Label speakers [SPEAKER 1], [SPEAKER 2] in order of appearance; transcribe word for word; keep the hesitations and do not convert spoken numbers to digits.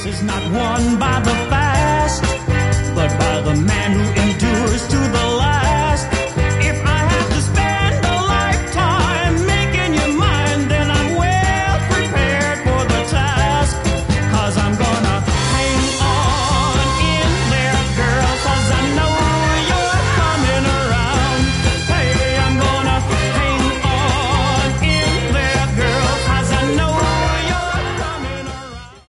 [SPEAKER 1] race is not won by the fast, but by the man who endures to the